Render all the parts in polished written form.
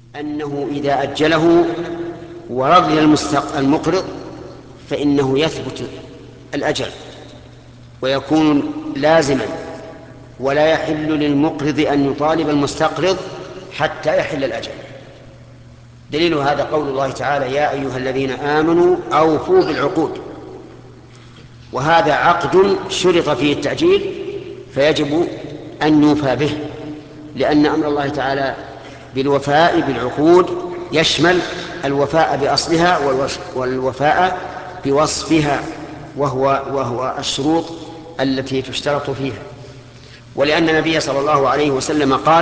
أنه إذا أجله ورضي المقرض فإنه يثبت الأجل ويكون لازما، ولا يحل للمقرض أن يطالب المستقرض حتى يحل الأجل. دليل هذا قول الله تعالى: يا أيها الذين آمنوا أوفوا بالعقود. وهذا عقد شرط فيه التأجيل فيجب أن يوفى به، لأن أمر الله تعالى بالوفاء بالعقود يشمل الوفاء بأصلها والوفاء بوصفها، وهو الشروط التي تشترط فيها. ولأن النبي صلى الله عليه وسلم قال: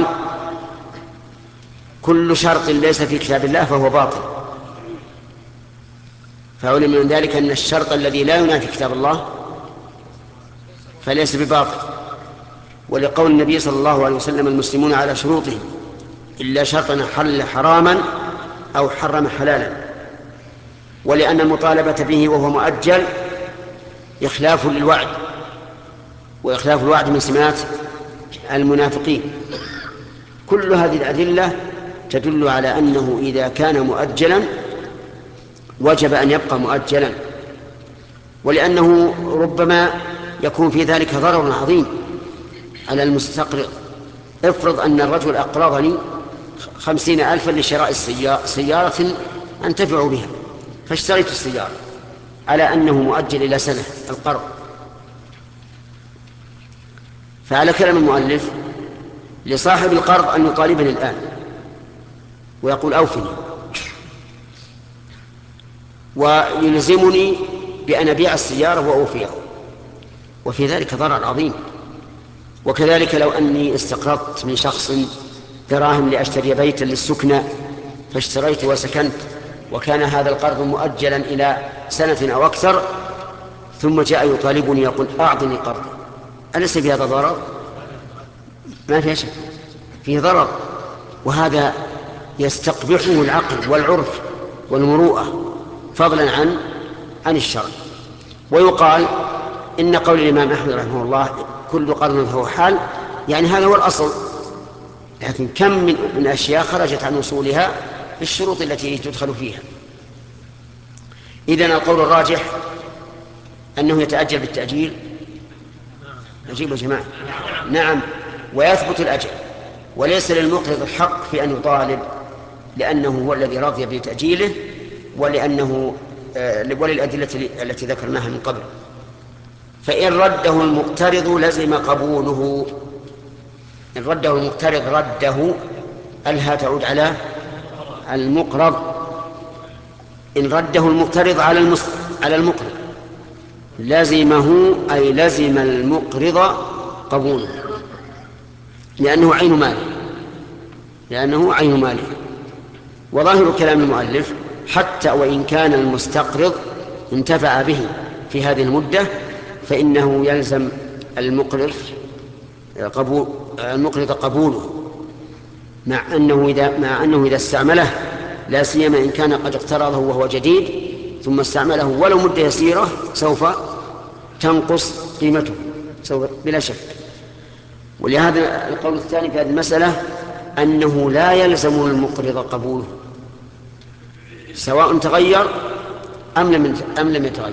كل شرط ليس في كتاب الله فهو باطل. فعلم من ذلك أن الشرط الذي لا ينافي كتاب الله فليس بباطل. ولقول النبي صلى الله عليه وسلم: المسلمون على شروطهم إلا شرطا حل حراما أو حرم حلالا. ولأن المطالبة به وهو مؤجل إخلاف للوعد، وإخلاف الوعد من سمات المنافقين. كل هذه الأدلة تدل على أنه إذا كان مؤجلا وجب أن يبقى مؤجلا، ولأنه ربما يكون في ذلك ضرر عظيم على المستقرض. افرض أن الرجل أقرضني 50,000 لشراء سيارة أنتفع بها، فاشتريت السيارة على أنه مؤجل إلى سنة القرض، فعلى كلام المؤلف لصاحب القرض أن يطالبني الآن ويقول: أوفني، ويلزمني بأن أبيع السيارة وأوفيه، وفي ذلك ضرر عظيم. وكذلك لو أني استقرضت من شخص دراهم لأشتري بيتا للسكنى، فاشتريت وسكنت، وكان هذا القرض مؤجلا إلى سنة أو أكثر، ثم جاء يطالبني يقول: أعطني قرضي، أليس في هذا ضرر؟ ما في شك فيه ضرر، وهذا يستقبحه العقل والعرف والمروءة فضلا عن الشرع. ويقال إن قول الإمام أحمد رحمه الله: كل قرض فهو حال، يعني هذا هو الأصل، لكن كم من أشياء خرجت عن وصولها بالشروط التي تدخل فيها. إذن القول الراجح أنه يتأجل بالتأجيل. أجيب يا جماعة. نعم، ويثبت الأجل، وليس للمقرض الحق في أن يطالب، لأنه هو الذي رضي بتأجيله، وللأدلة التي ذكرناها من قبل. فإن رده المقترض لزم قبوله. إن رده المقترض رده، ألها تعود على المقرض. إن رده المقترض على المقرض لزمه، أي لزم المقرض قبوله، لأنه عين ماله. وظاهر كلام المؤلف: حتى وإن كان المستقرض انتفع به في هذه المدة فإنه يلزم المقرض قبوله، مع أنه إذا استعمله، لا سيما إن كان قد اقترضه وهو جديد ثم استعمله ولو مدة يسيرة، سوف تنقص قيمته بلا شك. ولهذا القول الثاني في هذه المسألة أنه لا يلزم المقرض قبوله سواء تغير أم لم يتغير.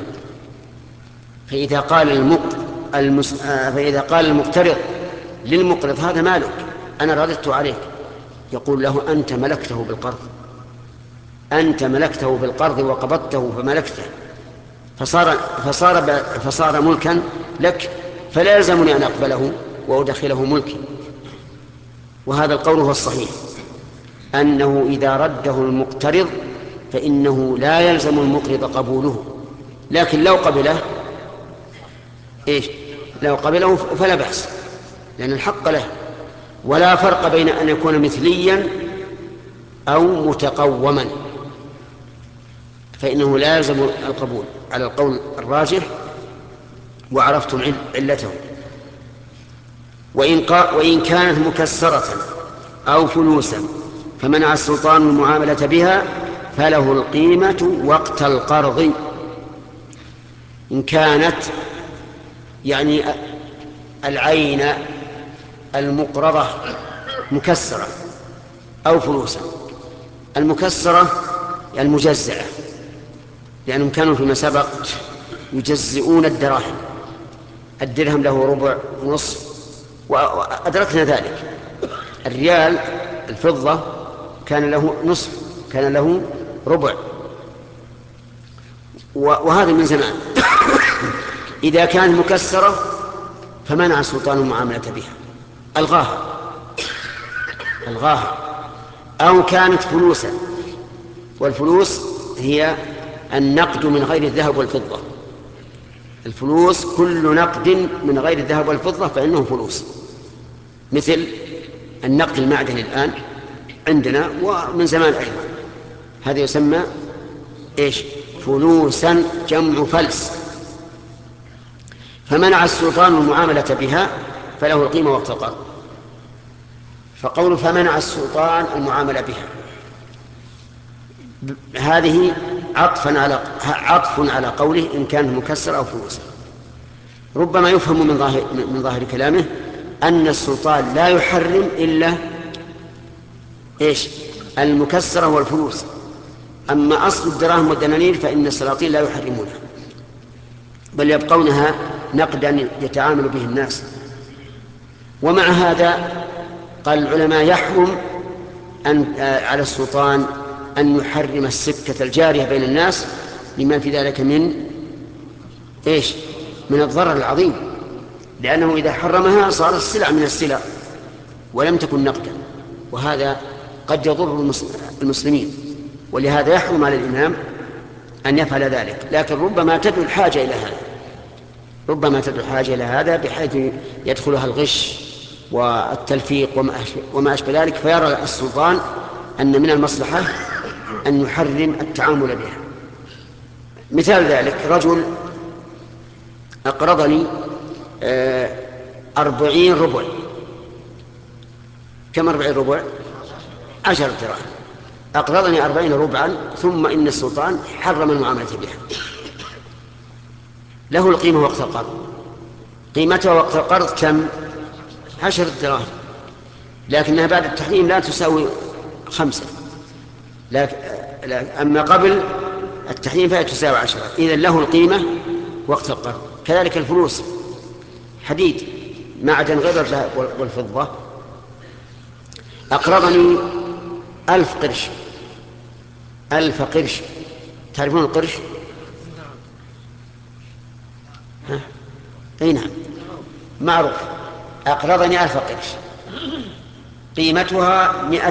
فإذا قال المقترض للمقرض: هذا مالك، أنا رددت عليك، يقول له: أنت ملكته بالقرض وقبضته فملكته، فصار ملكا لك، فلا يلزمني أن أقبله وأدخله ملكي. وهذا القول هو الصحيح، أنه إذا رده المقترض فإنه لا يلزم المقرض قبوله، لكن لو قبله فلا بأس، لأن الحق له. ولا فرق بين أن يكون مثليا أو متقوما، فإنه لا يلزم القبول على القول الراجح، وعرفتم علته. وإن كانت مكسرة أو فلوسا فمنع السلطان المعاملة بها فله القيمة وقت القرض. إن كانت يعني العين المقرضة مكسرة أو فلوسا، المكسرة المجزعة، لأنهم كانوا فيما سبق يجزئون الدراهم، الدرهم له ربع ونصف، وأدركنا ذلك. الريال الفضة كان له نصف، كان له ربع، وهذا من زمان. إذا كانت مكسرة فمنع السلطان المعاملة بها، ألغاها. أو كانت فلوسا، والفلوس هي النقد من غير الذهب والفضة. الفلوس كل نقد من غير الذهب والفضة فإنه فلوس، مثل النقد المعدني الآن عندنا ومن زمان أيضا، هذا يسمى إيش؟ فلوسا، جمع فلس. فمنع السلطان المعاملة بها فله القيمة وقت القرض. فقول فمنع السلطان المعاملة بها، هذه عطف على قوله إن كان مكسر أو فلوسا. ربما يفهم من ظاهر كلامه أن السلطان لا يحرم إلا إيش؟ المكسرة والفلوس، أما أصل الدراهم والدنانير فإن السلاطين لا يحرمونها، بل يبقونها نقدا يتعامل به الناس. ومع هذا قال العلماء يحرم على السلطان أن يحرم السكة الجارية بين الناس، لما في ذلك من إيش؟ من الضرر العظيم، لأنه إذا حرمها صارت السلع من السلع ولم تكن نقدا، وهذا قد يضر المسلمين. ولهذا يحرم على الإمام أن يفعل ذلك، لكن ربما تدعو الحاجة إلى هذا، بحيث يدخلها الغش والتلفيق وما أشبه ذلك، فيرى السلطان أن من المصلحة أن يحرم التعامل بها. مثال ذلك رجل أقرضني 40 ربع. كم 40 ربع؟ 10 دراهم. أقرضني 40 ربعا، ثم إن السلطان حرم المعاملة بها. له القيمة وقت القرض، قيمتها وقت القرض كم؟ 10 دراهم، لكنها بعد التحريم لا تساوي 5، أما قبل التحريم فهي تساوي 10. إذن له القيمة وقت القرض. كذلك الفلوس، حديد، معدن غير الذهب والفضة. أقرضني 1000 قرش، 1000 قرش. تعرفون القرش؟ أي نعم، معروف. أقرضني 1000 قرش، قيمتها 100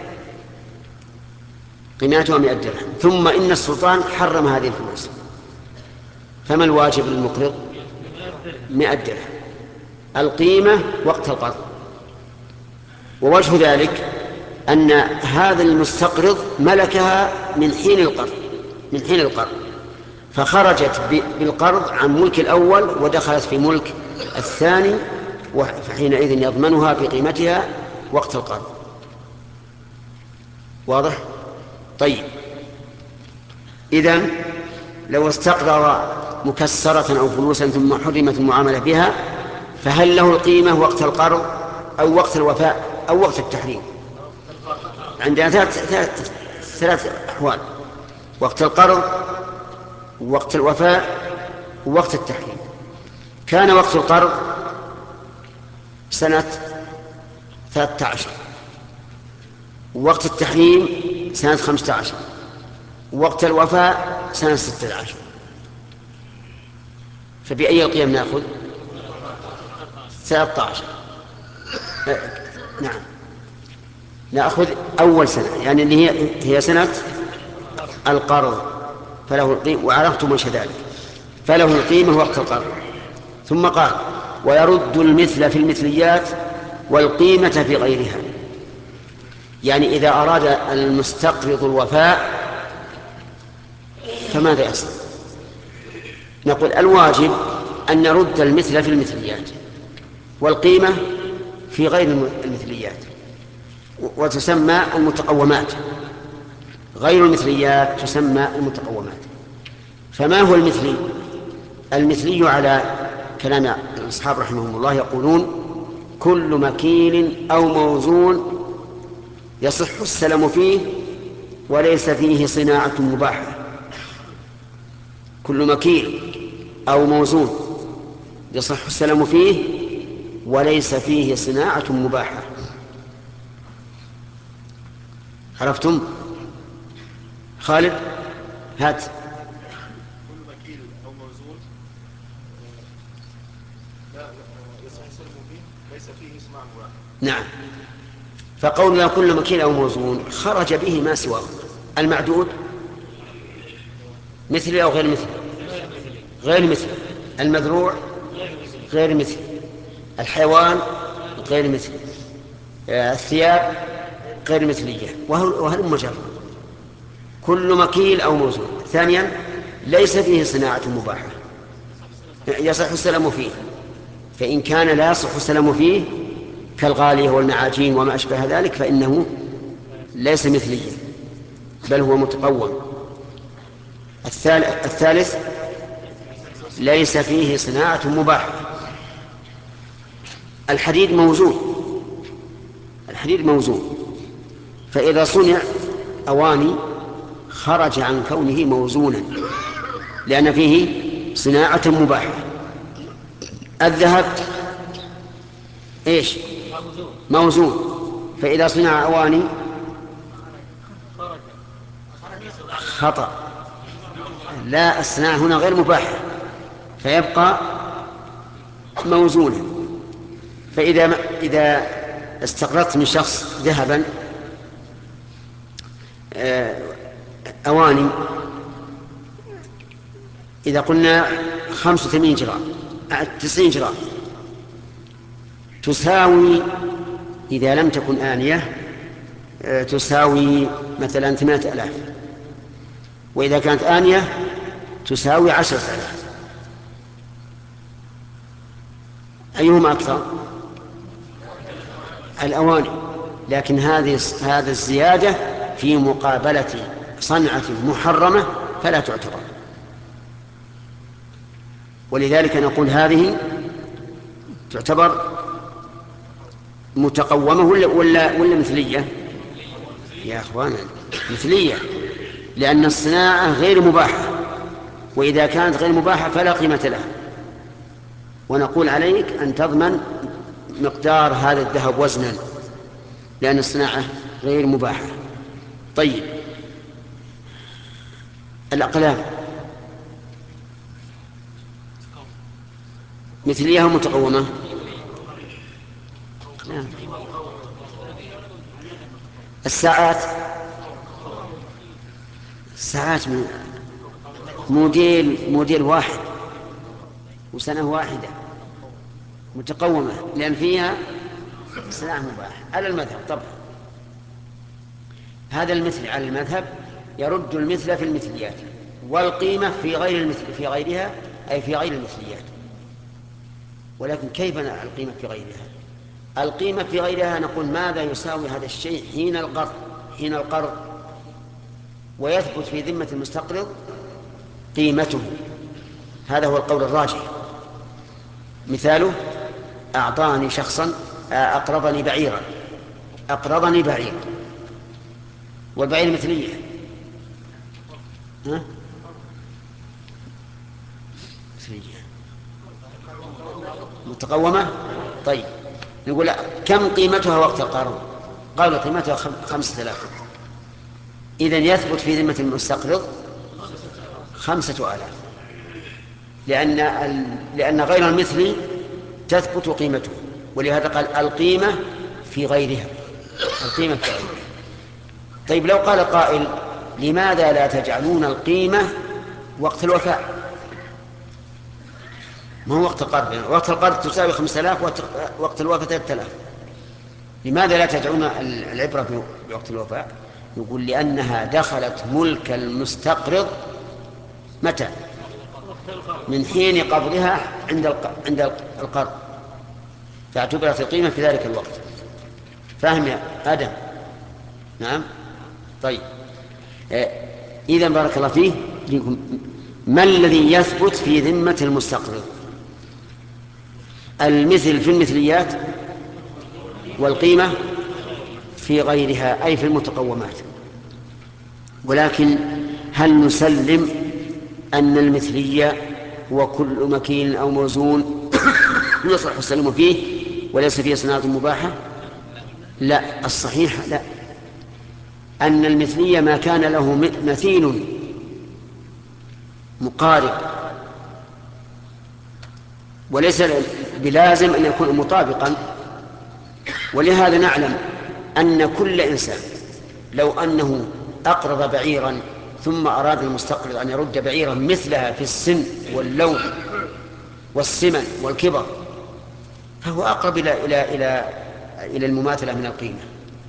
درهم، ثم إن السلطان حرم هذه الفلوس، فما الواجب للمقرض؟ 100 درهم، القيمة وقت القرض. ووجه ذلك أن هذا المستقرض ملكها من حين القرض، فخرجت بالقرض عن ملك الأول ودخلت في ملك الثاني، فحينئذ يضمنها بقيمتها وقت القرض. واضح؟ طيب، إذن لو استقرض مكسرة أو فلوسا ثم حرمت المعاملة بها، فهل له القيمة وقت القرض أو وقت الوفاء أو وقت التحريم؟ عندنا ثلاث أحوال: وقت القرض، وقت الوفاء، ووقت التحريم. كان وقت القرض سنة 13، ووقت التحريم سنة 15، ووقت الوفاء سنة 16. فبأي القيم نأخذ؟ 13. نعم، نأخذ أول سنة، يعني اللي هي سنة القرض، فله القيمة. وعرفتم وش ذلك، فله القيمة وقت القرض. ثم قال: ويرد المثل في المثليات والقيمة في غيرها. يعني إذا أراد المستقرض الوفاء فماذا يصنع؟ نقول الواجب أن نرد المثل في المثليات والقيمة في غير المثليات، وتسمى المتقومات. غير المثليات تسمى المتقومات. فما هو المثلي؟ المثلي على كلام الأصحاب رحمهم الله يقولون: كل مكيل أو موزون يصح السلم فيه وليس فيه صناعة مباحة. كل مكيل أو موزون يصح السلام فيه وليس فيه صناعة مباحة. عرفتم؟ خالد هات. كل مكيل أو موزون لا يصح السلم فيه ليس فيه صناعة مباحة. نعم. فقولنا كل مكيل أو موزون خرج به ما سواه. المعدود مثلي أو غير مثلي؟ غير مثلي. المذروع غير مثلي. الحيوان غير مثلي. الثياب غير مثلية. وهل مجرد كل مكيل أو موزون. ثانيا ليس فيه صناعة مباحة يصح السلام فيه. فإن كان لا يصح السلام فيه كالغالية والمعاجين وما أشبه ذلك فإنه ليس مثليا بل هو متقوم. الثالث ليس فيه صناعة مباحة. الحديد موزون. الحديد موزون فإذا صنع أواني خرج عن كونه موزونا لأن فيه صناعة مباحة. الذهب إيش؟ موزون فإذا صنع أواني خطأ. لا، الصناعة هنا غير مباحة فيبقى موزونا. فإذا استقرضت من شخص ذهبا أواني إذا قلنا 85 جرام 90 جرام تساوي إذا لم تكن آنية تساوي مثلا 8,000 وإذا كانت آنية تساوي 10,000. أيهما أكثر؟ الأواني. لكن هذا الزيادة في مقابلة صنعة محرمة فلا تعتبر. ولذلك نقول هذه تعتبر متقومة ولا مثلية؟ يا أخوانا مثلية لأن الصناعة غير مباحة وإذا كانت غير مباحة فلا قيمة لها. ونقول عليك أن تضمن مقدار هذا الذهب وزنا لأن الصناعة غير مباحة. طيب الأقلام مثلية ومتقومة؟ نعم. الساعات موديل واحد وسنة واحدة متقومة لأن فيها صناعة مباحة على المذهب. طبعا هذا المثل على المذهب يرد المثل في المثليات والقيمة في غير المثل في غيرها أي في غير المثليات. ولكن كيف القيمة في غيرها؟ القيمة في غيرها نقول ماذا يساوي هذا الشيء حين القرض ويثبت في ذمة المستقرض قيمته. هذا هو القول الراجح. مثاله أعطاني شخصا أقرضني بعيرا والبعير مثلية مثلية متقومة. طيب نقول كم قيمتها وقت القرض؟ قالوا قيمتها 5,000. إذن يثبت في ذمة المستقرض 5,000 لأن غير المثل تثبت قيمته. ولهذا قال القيمة في غيرها. طيب لو قال قائل لماذا لا تجعلون القيمة وقت الوفاء؟ ما هو وقت القرض يعني وقت القرض تساوي 5,000 وقت الوفاة 3,000. لماذا لا تجعلون العبرة بوقت الوفاء؟ يقول لأنها دخلت ملك المستقرض متى؟ من حين قبضها عند القرض فاعتبرت القيمة في ذلك الوقت. فاهم يا آدم؟ نعم. طيب إذن بارك الله فيه ما الذي يثبت في ذمة المستقرض؟ المثل في المثليات والقيمة في غيرها أي في المتقومات. ولكن هل نسلم أن المثلية هو كل مكين أو موزون يصلح السلم فيه وليس فيه صناعة مباحة؟ لا، الصحيح لا، أن المثلية ما كان له مثيل مقارب، وليس بلازم أن يكون مطابقا. ولهذا نعلم أن كل إنسان لو أنه أقرض بعيرا ثم أراد المستقرض أن يرد بعيرا مثلها في السن واللون والسمن والكبر، فهو أقرب إلى المماثلة من القيمة،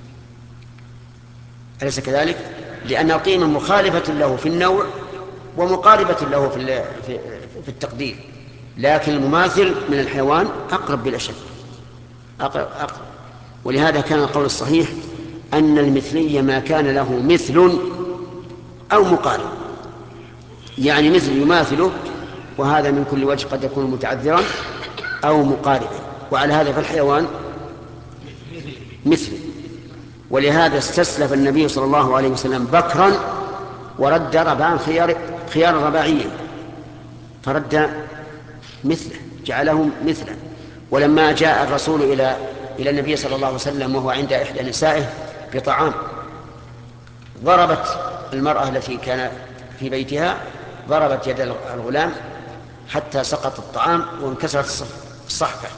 أليس كذلك؟ لأن القيمة مخالفة له في النوع ومقاربة له في التقدير، لكن المماثل من الحيوان أقرب بلا شك، أقرب. ولهذا كان القول الصحيح أن المثلية ما كان له مثل أو مقارب، يعني مثل يماثله، وهذا من كل وجه قد يكون متعذرا أو مقاربا، وعلى هذا فالحيوان مثل. ولهذا استسلف النبي صلى الله عليه وسلم بكرا ورد ربعا خيار رباعيا، فرد مثله، جعله مثله. ولما جاء الرسول إلى النبي صلى الله عليه وسلم وهو عند إحدى نسائه بطعام، ضربت المرأة التي كان في بيتها، ضربت يد الغلام حتى سقط الطعام وانكسرت الصحفة،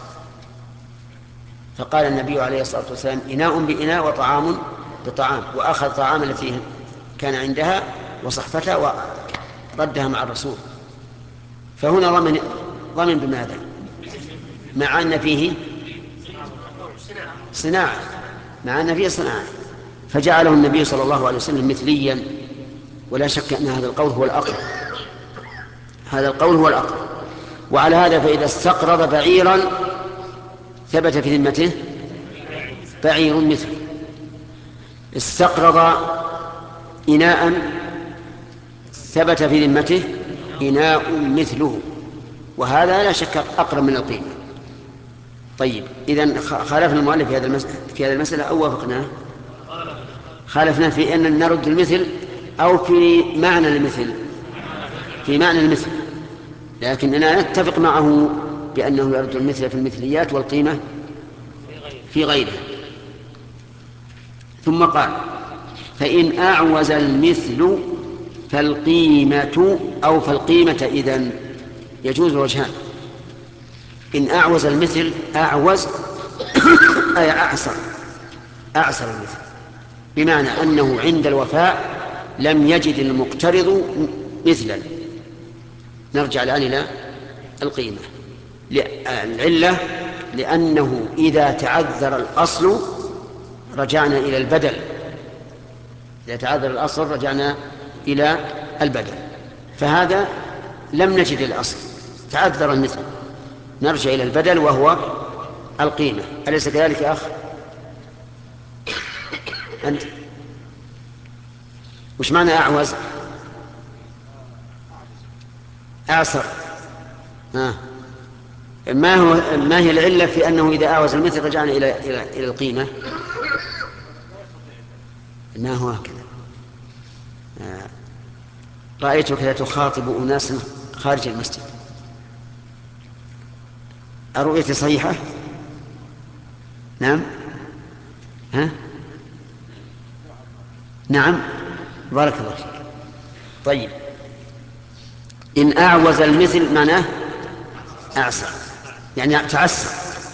فقال النبي عليه الصلاة والسلام: إناء بإناء وطعام بطعام، وأخذ طعام التي كان عندها وصحفتها وردها مع الرسول. فهنا ضمن بماذا؟ مع أن فيه صناعة، فجعله النبي صلى الله عليه وسلم مثليا. ولا شك أن هذا القول هو الأقرب. وعلى هذا فإذا استقرض بعيرا ثبت في ذمته بعير مثله، استقرض إناء ثبت في ذمته إناء مثله، وهذا لا شك أقرب من القيمة. طيب، إذن خالفنا المؤلف في هذه المسألة أو وافقناه؟ خالفنا في أن نرد المثل أو في معنى المثل؟ في معنى المثل، لكننا نتفق معه بأنه يرد المثل في المثليات والقيمة في غيرها. ثم قال: فإن أعوز المثل فالقيمة إذن يجوز وجهان. إن أعوز المثل، أعوز أي أعسر المثل، بمعنى أنه عند الوفاء لم يجد المقترض مثلا. نرجع الآن إلى القيمة. العلة لأنه إذا تعذر الأصل رجعنا إلى البدل، فهذا لم نجد الأصل، تعذر المثل، نرجع إلى البدل وهو القيمة. أليس كذلك يا أخ؟ أنت وش معنى أعوز؟ أعسر. ما هي العلة في أنه إذا أعوز المثل رجعنا إلى القيمة؟ ما هو هكذا. رأيتك لا تخاطب أناسا خارج المسجد، الرؤية صحيحة؟ نعم. نعم، بارك الله فيك. طيب، إن أعوز المثل معناه أعسر، يعني تعسر،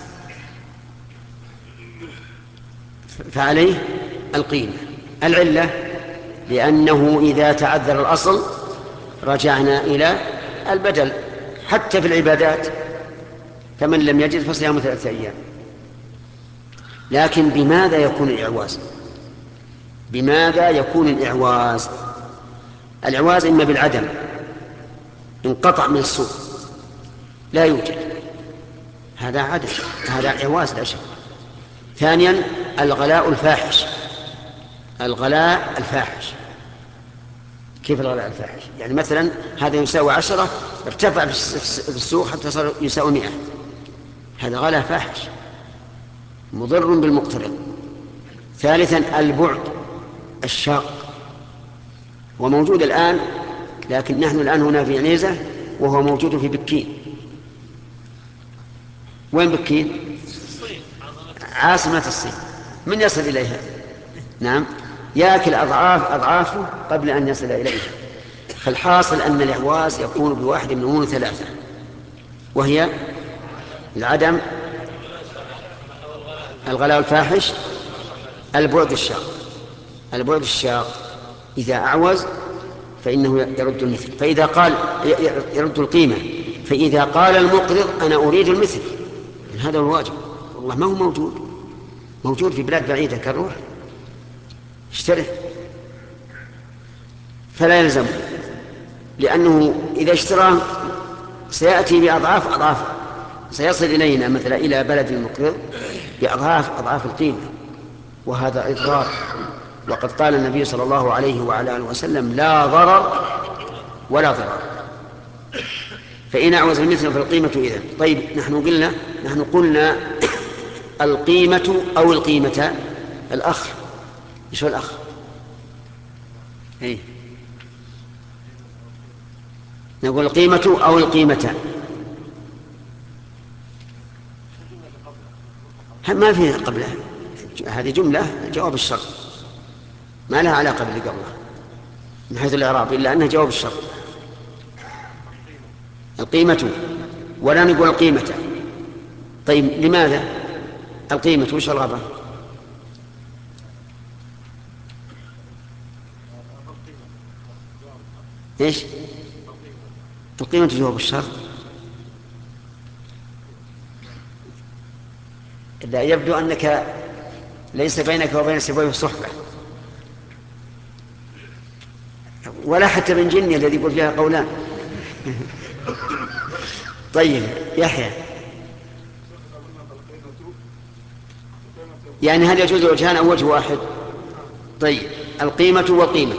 فعليه القيمة. العلة لأنه إذا تعذر الأصل رجعنا إلى البدل، حتى في العبادات، فمن لم يجد فصيام 3 أيام. لكن بماذا يكون الإعواز؟ الإعواز إما بالعدم، انقطع من السوق لا يوجد، هذا عدم، هذا إعواز لا شك. ثانيا الغلاء الفاحش. كيف الغلاء الفاحش؟ يعني مثلا هذا يساوي 10، ارتفع في السوق حتى صار يساوي 100، هذا غلاء فاحش مضر بالمقترض. ثالثا البعد الشاق، هو موجود الآن، لكن نحن الآن هنا في عنيزة وهو موجود في بكين. وين بكين؟ عاصمة الصين. من يصل إليها؟ نعم، يأكل أضعافه قبل أن يصل إليها. فالحاصل أن الإعواز يكون بواحد من أمور ثلاثة، وهي العدم، الغلاء الفاحش، البعد الشاق. إذا أعوز فإنه يرد المثل، فإذا قال يرد القيمة، فإذا قال المقرض أنا أريد المثل، هذا هو الواجب. والله ما هو موجود في بلاد بعيدة كالروح اشتري، فلا يلزم، لأنه إذا اشتراه سيأتي بأضعاف سيصل إلينا مثلا إلى بلد المقرض بأضعاف القيمة، وهذا إضرار. وقد قال النبي صلى الله عليه وعلى آله وسلم لا ضرر ولا ضرر. فإن أعوز المثل فالقيمة إذن. طيب نحن قلنا القيمة أو القيمة. الأخ إيش هو الأخ؟ نقول القيمة أو القيمتان، ما في قبلها، هذه جملة جواب الشرط ما لها علاقة باللي قبلها من حيث الإعراب، إلا أنها جواب الشرط. القيمة ولا نقول القيمة. طيب لماذا القيمة؟ وش الغبا؟ إيش القيمة؟ جواب الشرط. إذا يبدو أنك ليس بينك وبين سبويه صحبة، ولا حتى من جني الذي يقول فيها قولان. طيب يحيى، يعني هل يجوز وجهان أو وجه واحد؟ طيب القيمة والقيمة.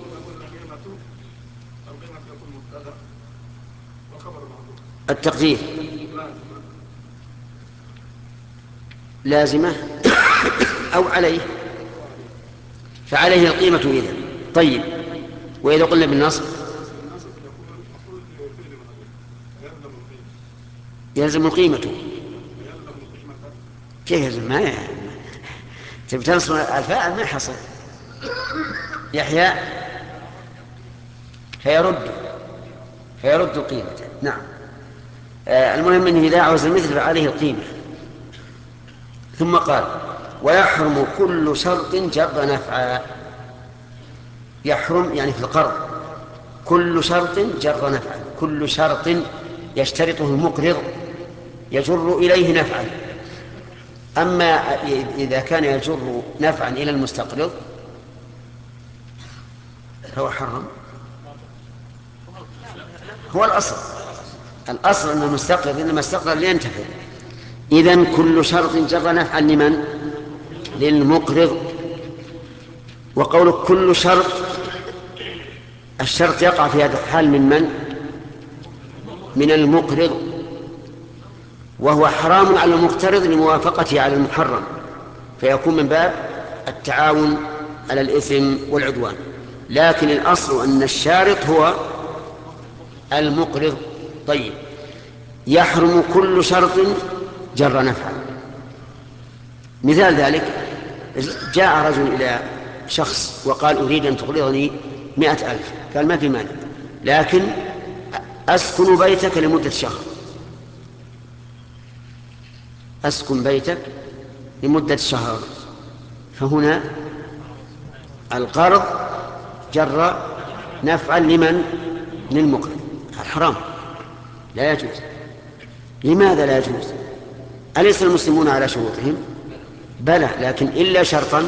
التقدير لازمة أو عليه، فعليه القيمة إذن. طيب وإذا قلنا بالنصب يلزم القيمة. كيف يلزم؟ ما تبي تنصب الفاعل ما يحصل يحيى، فيرد القيمة. نعم. المهم أنه إذا عوز المثل فعليه القيمة. ثم قال ويحرم كل شرط جر نفعا. يحرم يعني في القرض كل شرط جر نفعا، كل شرط يشترطه المقرض يجر إليه نفعا. أما إذا كان يجر نفعا إلى المستقرض فهو حرم. هو الأصل أن المستقرض إنما استقرض لينتفع. إذن كل شرط جر نفعا لمن؟ للمقرض. وقول كل شرط، الشرط يقع في هذا الحال من المقرض، وهو حرام على المقترض لموافقته على المحرم، فيكون من باب التعاون على الإثم والعدوان. لكن الأصل أن الشارط هو المقرض. طيب يحرم كل شرط جر نفعا. مثال ذلك جاء رجل إلى شخص وقال أريد أن تقرضني 100,000. قال ما في مانع، لكن أسكن بيتك لمدة شهر. أسكن بيتك لمدة شهر. فهنا القرض جر نفعا لمن؟ للمقرض. الحرام لا يجوز. لماذا لا يجوز؟ أليس المسلمون على شروطهم؟ بلى، لكن إلا شرطا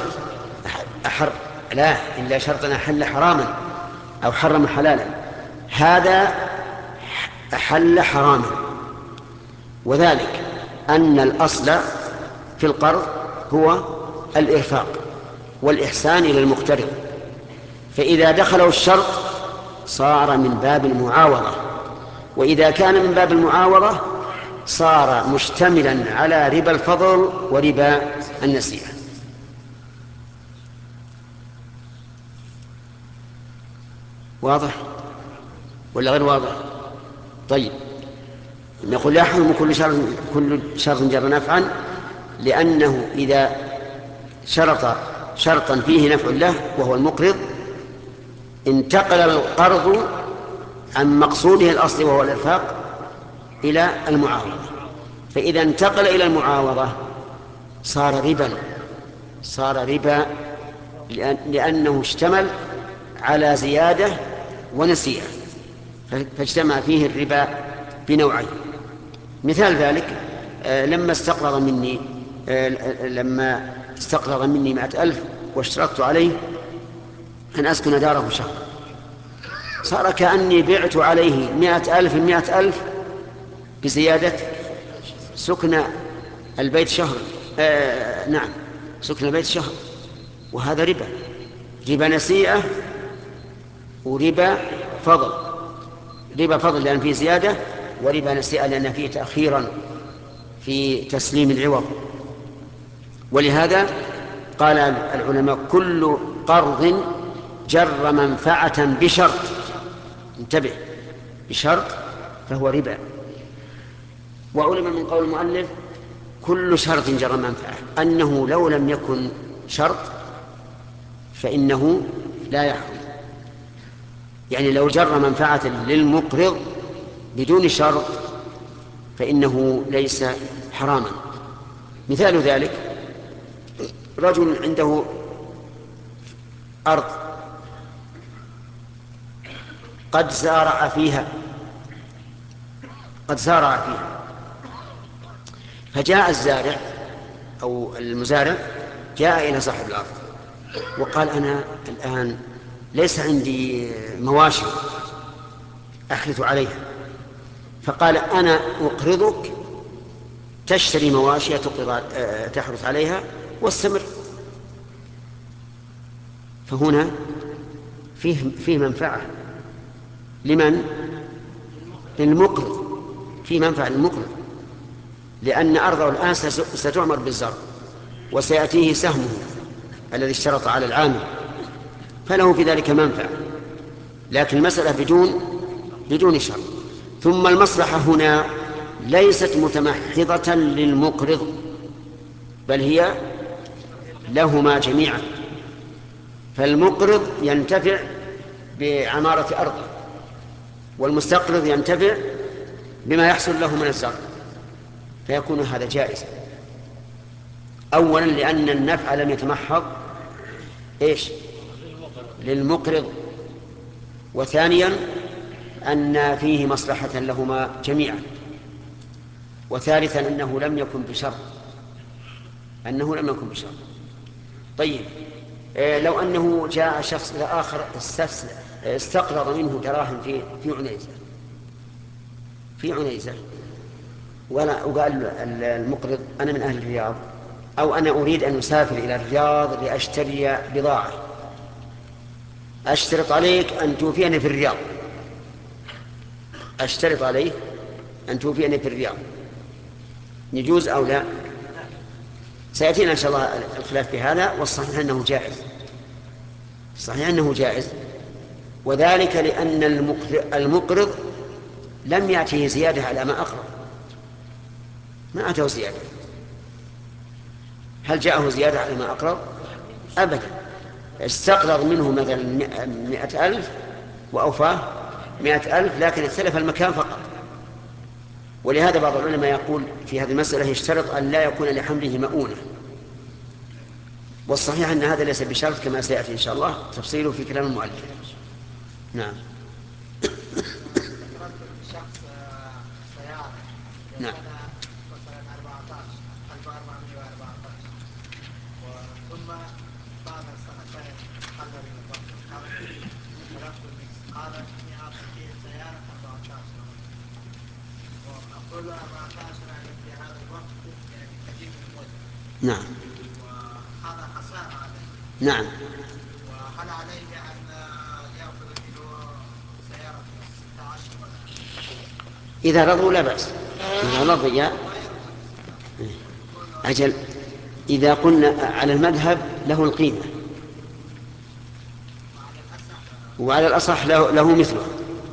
إلا شرطا أحل حراما أو حرم حلالا. هذا أحل حراما، وذلك أن الأصل في القرض هو الإرفاق والإحسان إلى المقترض، فإذا دخله الشرط صار من باب المعاوضة، وإذا كان من باب المعاوضة صار مشتملا على ربا الفضل وربا النسيئة. واضح ولا غير واضح؟ طيب، نقول يحرم كل شرط جر نفعا، لأنه إذا شرط شرطا فيه نفع له وهو المقرض، انتقل القرض عن مقصوده الأصلي وهو الإرفاق إلى المعاوضة. فإذا انتقل إلى المعاوضة صار ربا لأنه اشتمل على زيادة ونسيئة، فاجتمع فيه الربا بنوعين. مثال ذلك لما استقرض مني 100,000 واشترطت عليه أن أسكن داره شهر، صار كأني بعت عليه 100,000 بزيادة سكن البيت شهر. نعم، سكن البيت شهر، وهذا ربا نسيئة وربا فضل. ربا فضل لأن فيه زيادة، وربا نسيئة لأن فيه تأخيرا في تسليم العوض. ولهذا قال العلماء كل قرض جر منفعة بشرط، انتبه، بشرط فهو ربا. وعلم من قول المؤلف كل شرط جر منفعة أنه لو لم يكن شرط فإنه لا يحرم. يعني لو جر منفعة للمقرض بدون شرط فإنه ليس حراما. مثال ذلك رجل عنده أرض قد زارع فيها، فجاء الزارع أو المزارع جاء إلى صاحب الأرض وقال أنا الآن ليس عندي مواشي أحرث عليها، فقال أنا أقرضك تشتري مواشي تحرث عليها واستمر. فهنا فيه منفعة لمن؟ للمقرض، فيه منفعة للمقرض، لأن أرضه الآن ستعمر بالزرع وسيأتيه سهمه الذي اشترط على العامل، فله في ذلك منفعة. لكن المسألة بدون شرط. ثم المصلحة هنا ليست متمحضة للمقرض، بل هي لهما جميعا. فالمقرض ينتفع بعمارة أرضه، والمستقرض ينتفع بما يحصل له من الزرع، فيكون هذا جائزا. أولا لأن النفع لم يتمحض للمقرض، وثانيا أن فيه مصلحة لهما جميعا، وثالثا أنه لم يكن بشرط. طيب، لو أنه جاء شخص إلى آخر استقرض منه دراهم في عنيزة وقال المقرض أنا من أهل الرياض، أو أنا أريد أن أسافر إلى الرياض لأشتري بضاعة، أشترط عليك أن توفيني في الرياض، يجوز أو لا؟ سيأتينا إن شاء الله الخلاف في هذا، والصحيح أنه جائز. وذلك لأن المقرض لم يأته زيادة على ما أقرض، ما أتاه زيادة. هل جاءه زيادة على ما أقرض؟ أبدا. استقرض منه مثلا 100,000 وأوفاه 100,000، لكن اختلف المكان فقط. ولهذا بعض العلماء يقول في هذه المسألة يشترط أن لا يكون لحمله مؤونة، والصحيح أن هذا ليس بشرط كما سيأتي إن شاء الله تفصيله في كلام المؤلف. نعم. شخص سيارة نعم. مثلا 14,414 ثم بعد سنتين حل من الضغط طلبت الميز، قال إني أعطيك سيارة 14 وأقول له 14 يعني في هذا الوقت يعني قديم المدة. نعم. وهذا خسارة عليه. نعم. وهل عليه أن يأخذ منه سيارة 16 ولا؟ إذا رضوا لا بأس، إذا رضي أجل. إذا قلنا على المذهب له القيمة، وعلى الأصح له مثله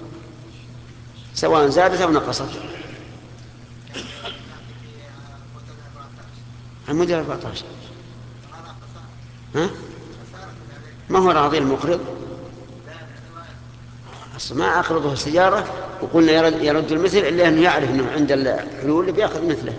سواء زادت أو نقصت. عمود 14 ها؟ ما هو راضي المقرض؟ أصلا ما أقرضه السيارة وقلنا يرد المثل إلا أنه يعرف أنه عند الحلول اللي بيأخذ مثله.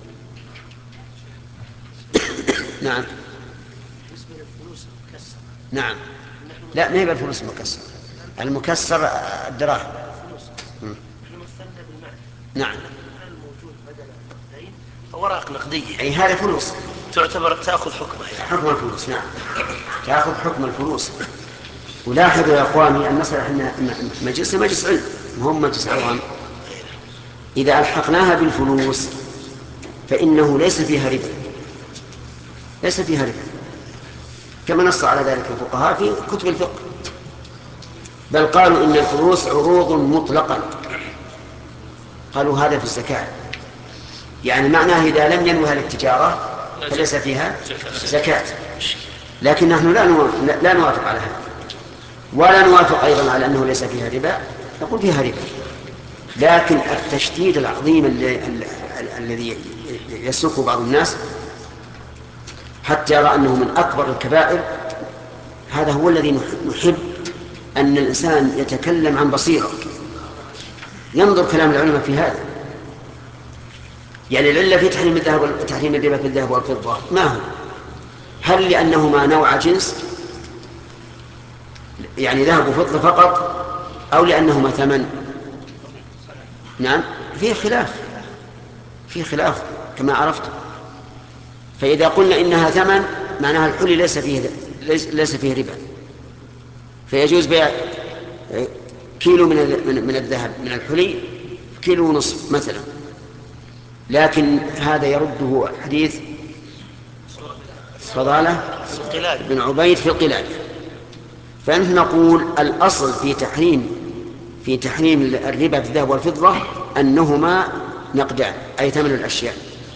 نعم. بالنسبة للفلوس المكسرة. نعم. لا، ما هي بالفلوس المكسرة، المكسر الدراهم. احنا مثلنا بالمال. نعم. الآن موجود بدل الدين أوراق نقدية. أي هذا فلوس تعتبر تأخذ حكمها. حكم الفلوس. نعم، تأخذ حكم الفلوس. ولاحظوا يا أخواني أن نصر إحنا مجلسنا مجلس علم مهم مجلس عوام. إذا ألحقناها بالفلوس فإنه ليس فيها ربا، ليس فيها ربا كما نص على ذلك الفقهاء في كتب الفقه، بل قالوا إن الفلوس عروض مطلقا. قالوا هذا في الزكاة، يعني معناه إذا لم ينوها للتجارة فليس فيها زكاة. لكن نحن لا نوافق على هذا، ولا نوافق أيضا على أنه ليس فيها ربا، نقول فيها ربا. لكن التشديد العظيم الذي يسلكه بعض الناس حتى يرى أنه من أكبر الكبائر، هذا هو الذي نحب أن الإنسان يتكلم عن بصيرة، ينظر كلام العلماء في هذا. يعني العلة في تحريم الربا في الذهب والفضة ما هو؟ هل لأنهما نوع جنس يعني ذهب وفضة فقط، أو لأنهما ثمن؟ نعم، في خلاف كما عرفت. فإذا قلنا إنها ثمن معناها الحلي ليس فيه ربا، فيجوز بيع كيلو من الذهب من الحلي 1.5 كيلو مثلا. لكن هذا يرده حديث فضالة بن عبيد في القلال. فنحن نقول الأصل في تحريم الربا في الذهب والفضة أنهما نقدان، أي ثمن الأشياء،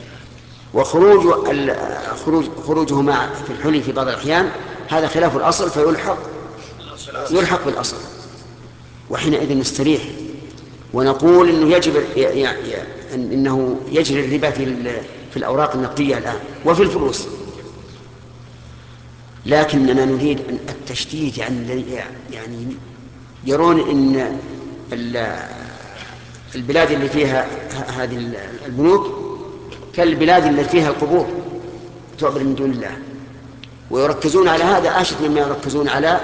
وخروجهما في الحلي في بعض الأحيان هذا خلاف الأصل فيلحق بالأصل. وحينئذ نستريح ونقول إنه يجري الربا في الأوراق النقدية الآن وفي الفلوس. لكننا نريد التشديد، يعني يرون إن البلاد اللي فيها هذه البنوك كالبلاد اللي فيها القبور تعبد من دون الله، ويركزون على هذا أشد مما يركزون على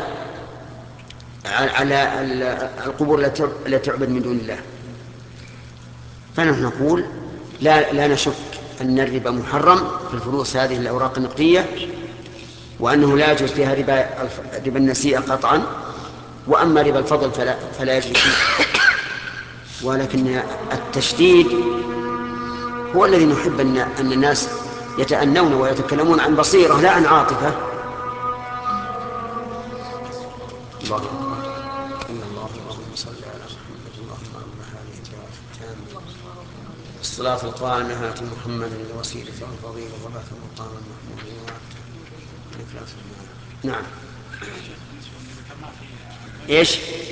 القبور التي تعبد من دون الله. فنحن نقول لا نشك أن الربا محرم في الفلوس هذه الأوراق النقدية، وأنه لا يجوز فيها ربا النسيئة قطعا، وأما ربا الفضل فلا يجوز فيه. ولكن التشديد هو الذي نحب أن الناس يتأنون ويتكلمون عن بصيرة لا عن عاطفة. اللهم صل على محمد. اللهم رب هذه الدعوة التامة الصلاة القائمة آت محمد الوسيلة والفضيلة وبعث المقام المحمود وعدته. نعم. ايش؟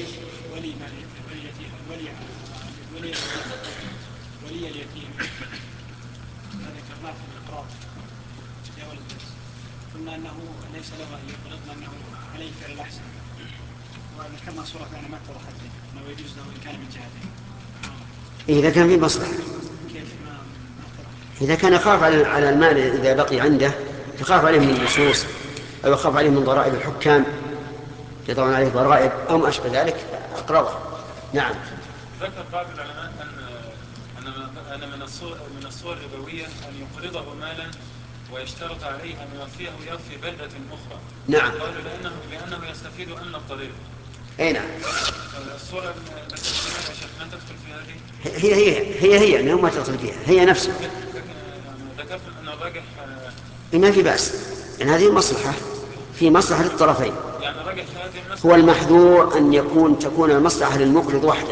ولي اليتيم ذكرناه في الإقراض تجاوز الناس، قلنا أنه ليس له أن يقرض لأنه عليه فعل الأحسن، وذكرنا صورة ثانية ما اتضحت لي أنه يجوز له إن كان من جهتين. إذا كان في مصلحة، كيف ما إذا كان يخاف على المال إذا بقي عنده، يخاف عليه من اللصوص أو يخاف عليه من ضرائب الحكام يضعون عليه ضرائب أو ما أشبه ذلك أقرضه. نعم. ذكر بعض العلماء أن من الصور الربوية أن يقرضه مالا ويشترط عليه أن يوفيه في بلدة أخرى. نعم. قالوا لأنه يستفيد أمن الطريق. أي نعم. الصورة التي يا شيخ ما تدخل في هذه؟ هي أنه ما تدخل فيها، هي نفسها. ذكرت أن الراجح ما في بأس، يعني هذه مصلحة، في مصلحة للطرفين. يعني الراجح في هذه المسألة هو المحذور أن تكون المصلحة للمقرض وحده.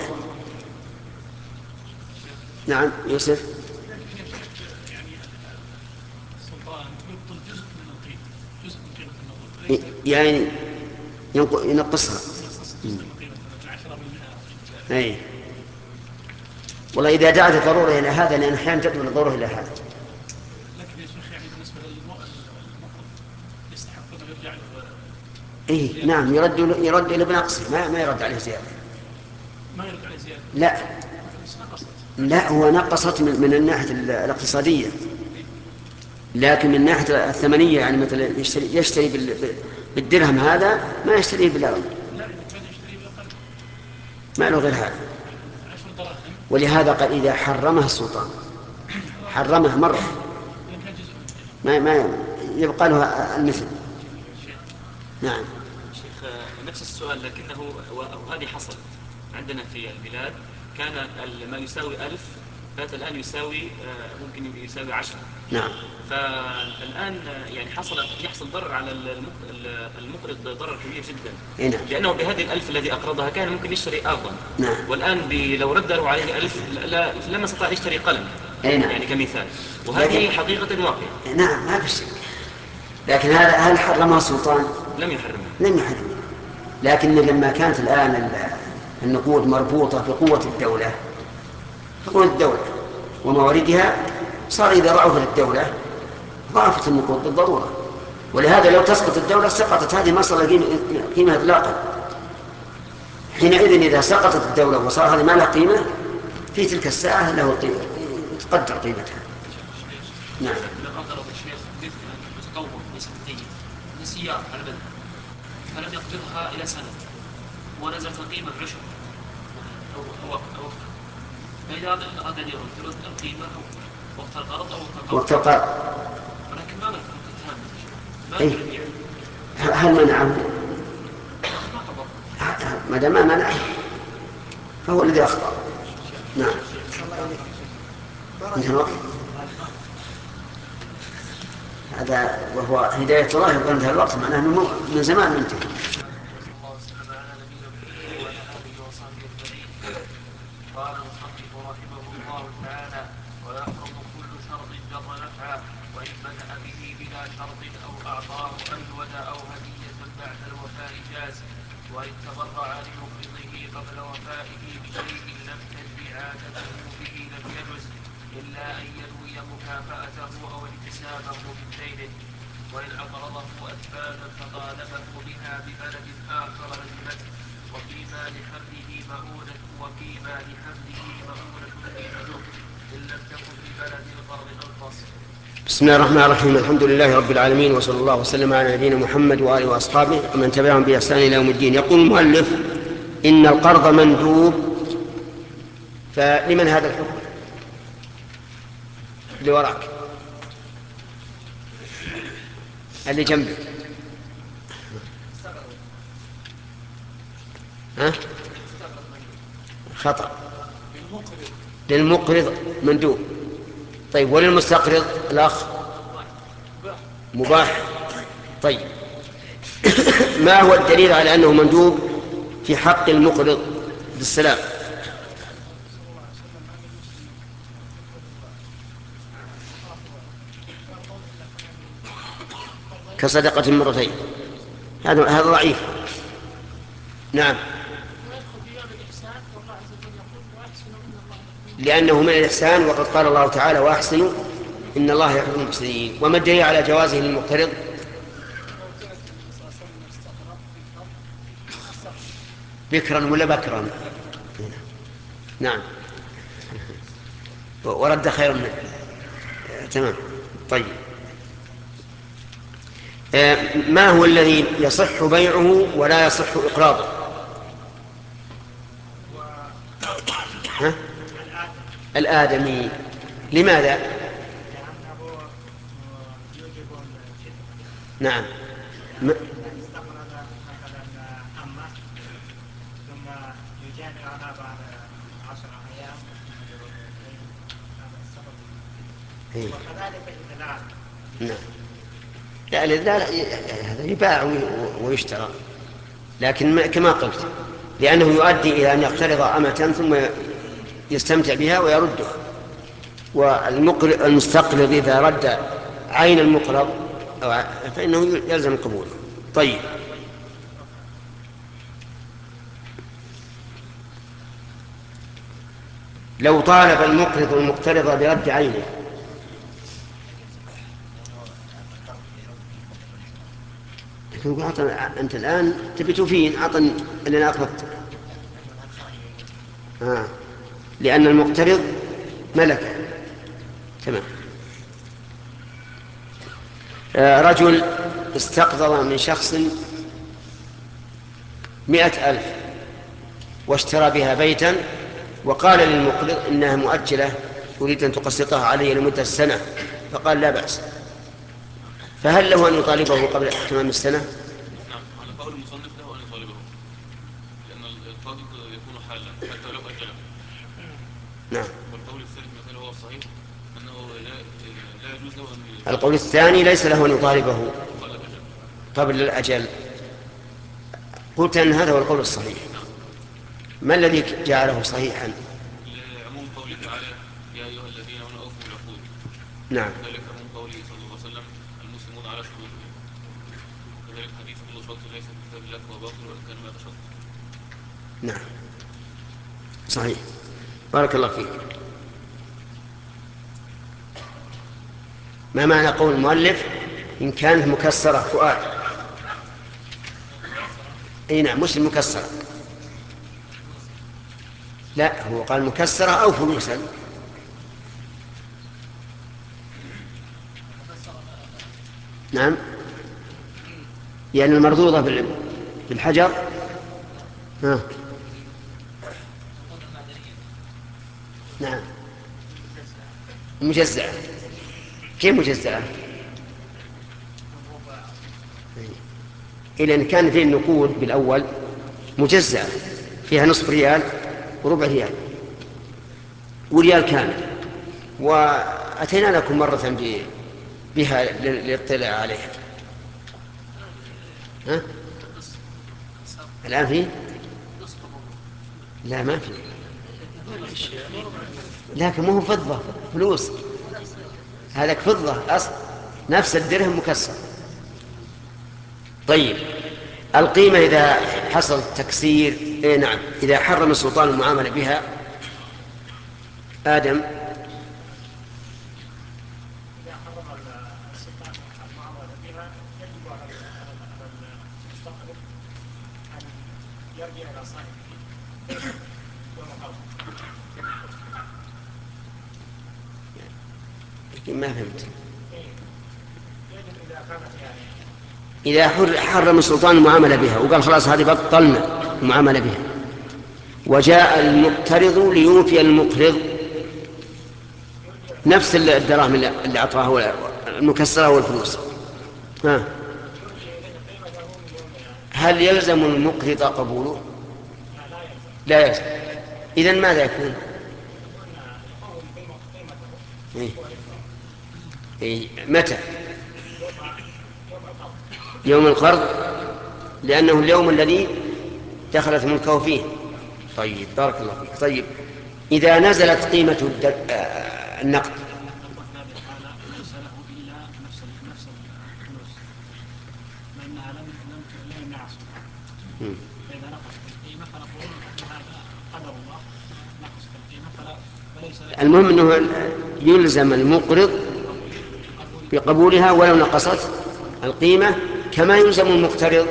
نعم يوسف. يعني السلطان يبطل جزء من القيمة، جزء من قيمة النظر، يعني ينقصها. تستلم قيمة مثلا 10%. أي والله إذا دعت الضرورة إلى هذا، لأن أحيانا تدعو الضرورة إلى هذا. لكن يا شيخ يعني بالنسبة للمقرض يستحق أنه يرجع له. إيه نعم، يرد إلى بنقصه، ما يرد عليه زيادة. ما يرد عليه زيادة. لا بس نقصت. لا، هو نقصت من الناحية الاقتصادية، لكن من الناحية الثمنية يعني مثلا يشتري بالدرهم هذا ما يشتريه بالأرض، لا، إذا كان يشتري بأقل ما له غير هذا. 10 دراهم. ولهذا قال إذا حرمها السلطان، حرمها مرة، إذا كان جزء من ما يبقى له المثل. نعم. شيخ نفس السؤال لكنه وهذه حصلت عندنا في البلاد. كان ما يساوي 1000 بات الآن يساوي ممكن يساوي 10. نعم. فالآن يعني يحصل ضرر على المقرض، ضرر كبير جدا. نعم. لأنه بهذه 1000 الذي أقرضها كان ممكن يشتري أرضا. نعم. والآن لو رد له عليه 1000 لما استطاع يشتري قلم. نعم. يعني كمثال، وهذه حقيقة واقع. نعم ما في شك. لكن هل حرمها السلطان؟ لم يحرمها. لم يحرمها. لكن لما كانت الآن النقود مربوطة بقوة الدولة، ومواردها، صار إذا ضعفت الدولة ضعفت النقود بالضرورة. ولهذا لو تسقط الدولة سقطت هذه، ما صار قيمة إطلاقا. حينئذ إذا سقطت الدولة وصار هذه ما لها قيمة، في تلك الساعة له تقدر قيمتها. نعم. لو أقرض الشيخ مثل متطور ليس مقيم لسيارة على بدء، فلم يقبضها إلى سنة ونزلت القيمة بعشر أو فإذا أراد أن يرد القيمة وقت القرض أو وقت القرض، ولكن ما نفهم ما أي. يبيع. هل منعه؟ ما قبض. ما دام ما منعه فهو الذي أخطأ. نعم. انتهى الوقت. هذا وهو هداية الله، يقول انتهى الوقت معناه من زمان منتهي. قال المصنف رحمه الله تعالى: ويحرم كل شرط جر نفعا، وإن بدأ به بلا شرط أو أعطاه أجود أو هدية بعد الوفاء جاز، وإن تبرع لمقرضه قبل وفائه بشيء لم تجر عادته به لم يجز، إلا أن ينوي مكافأته أو اكتسابه من دينه. وإن أقرضه أجفالا فطالبه بها ببلد آخر لزمته، وفيما لحمله مؤونة قيمته إن لم تكن ببلد القرض أنقص. بسم الله الرحمن الرحيم. الحمد لله رب العالمين، وصلى الله وسلم على نبينا محمد وآله وأصحابه ومن تبعهم بإحسان إلى يوم الدين. يقول المؤلف: إن القرض مندوب. فلمن هذا الحكم اللي وراك اللي جنبك؟ ها؟ خطأ. للمقرض مندوب. طيب وللمستقرض الأخ مباح. طيب ما هو الدليل على أنه مندوب في حق المقرض بالسلام؟ كصدقة مرتين. هذا ضعيف. نعم. لأنه من الإحسان، وقد قال الله تعالى: وأحسنوا إن الله يحب المحسنين. وما الدليل على جوازه للمقترض؟ بكرا ولا بكرا؟ نعم. ورد خيرا منه. تمام. طيب ما هو الذي يصح بيعه ولا يصح إقراضه؟ ها؟ الآدمي. لماذا؟ لأنه يوجب الفتنة. نعم. إذا استقرض مثلا أمة ثم يجامعها بعد 10 أيام ثم يرد الدين، هذا السبب الفتنة. وكذلك إذلال. نعم. لا الإذلال هذا يباع ويشترى، لكن كما قلت لأنه يؤدي إلى أن يقترض أمة ثم يستمتع بها ويردها. والمستقرض إذا رد عين المقرض فإنه يلزم قبوله. طيب لو طالب المقرض المقترض برد عينه أنت الآن تبي توفين أعطني اللي أنا أقرضت لأن المقترض ملكه. تمام. رجل استقرض من شخص 100,000 واشترى بها بيتا وقال للمقرض إنها مؤجلة أريد أن تقسطها علي لمدة سنة، فقال لا بأس، فهل له أن يطالبه قبل تمام السنة؟ نعم، على قول المصنف له أن يطالبه، لأن القرض يكون حالا حتى لو أجله. نعم. والقول الثالث مثل هو الصحيح أنه لا يجوز له أن القول الثاني ليس له أن يطالبه قبل الأجل. قلت أن هذا هو القول الصحيح. ما الذي جعله صحيحا؟ لعموم قوله تعالى يا أيها الذين آمنوا أوفوا بالعقود. نعم. ذلك عموم قوله صلى الله عليه وسلم المسلمون على شروطهم. كذلك حديث كل شرط ليس في كتاب الله فهو باطل وإن كان 100 شرط. نعم صحيح. بارك الله فيك. ما معنى قول المؤلف إن كانت مكسرة فؤاد؟ أي نعم، مش المكسرة، لا هو قال مكسرة أو فلوسا. نعم، يعني المرضوضة بالحجر. نعم مجزعة. كيف مجزعة؟ إلى أن كان فيه النقود بالأول مجزعة فيها نصف ريال وربع ريال وريال كامل، وأتينا لكم مرة بها للاطلاع عليها. الآن فيه؟ لا ما فيه، لكن مو فضة، فلوس. هذاك فضة أصل، نفس الدرهم مكسر. طيب القيمة إذا حصل تكسير، نعم، إذا حرم السلطان المعاملة بها، آدم إذا حرم السلطان المعاملة بها يجب على المستقرض أن يرجع إلى صاحبه ومقابله. ما فهمت. يجب إذا كانت يعني إذا حرم السلطان المعاملة بها وقال خلاص هذه بطلنا المعاملة بها، وجاء المقترض ليوفي المقرض نفس الدراهم اللي أعطاه المكسرة والفلوس، هل يلزم المقرض قبوله؟ لا يلزم. إذن ماذا يكون؟ متى؟ يوم القرض، لأنه اليوم الذي دخلت ملكه فيه. طيب بارك الله فيك. طيب إذا نزلت قيمة النقد ليس له إلا نفس الفلوس، لأنها لم يمنعها. فإذا نقصت القيمة فنقول هذا قدر الله، نقصت القيمة فليس له. المهم أنه يلزم المقرض بقبولها ولو نقصت القيمة، كما يلزم المقترض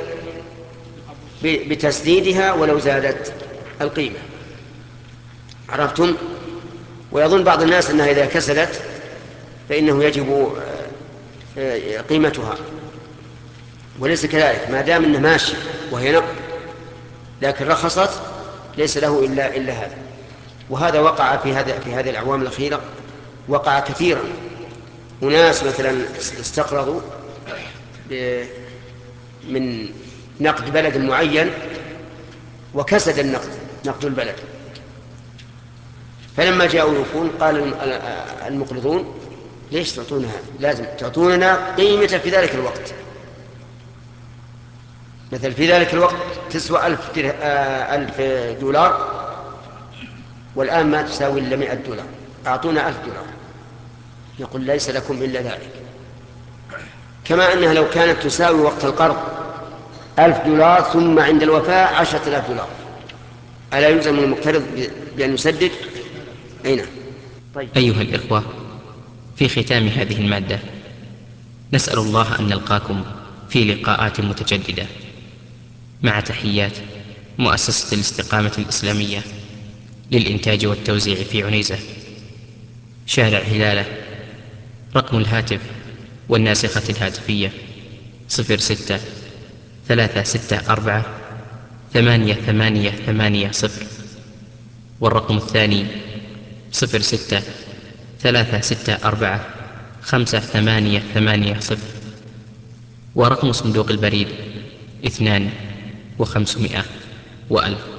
بتسديدها ولو زادت القيمة. عرفتم؟ ويظن بعض الناس أنها إذا كسدت فإنه يجب قيمتها، وليس كذلك، ما دام أنه ماشي وهي نقد لكن رخصت ليس له إلا هذا. وهذا وقع في هذه الأعوام الأخيرة، وقع كثيرا. أناس مثلا استقرضوا من نقد بلد معين وكسد نقد البلد، فلما جاءوا يوفون قال المقرضون ليش تعطونا هذا؟ لازم تعطوننا قيمة في ذلك الوقت. مثل في ذلك الوقت تسوى 1000 دولار والآن ما تساوي إلا 100 دولار، أعطونا 1000 دولار. يقول ليس لكم إلا ذلك. كما أنها لو كانت تساوي وقت القرض 1000 دولار ثم عند الوفاة 10,000 دولار، ألا يلزم المقترض بأن يسدد؟ أي نعم. أيها الإخوة، في ختام هذه المادة نسأل الله أن نلقاكم في لقاءات متجددة، مع تحيات مؤسسة الاستقامة الإسلامية للإنتاج والتوزيع في عنيزة، شارع هلالة. رقم الهاتف والناسخة الهاتفية 06-364-8880، والرقم الثاني 06-364-5880، ورقم صندوق البريد 2500 و1000.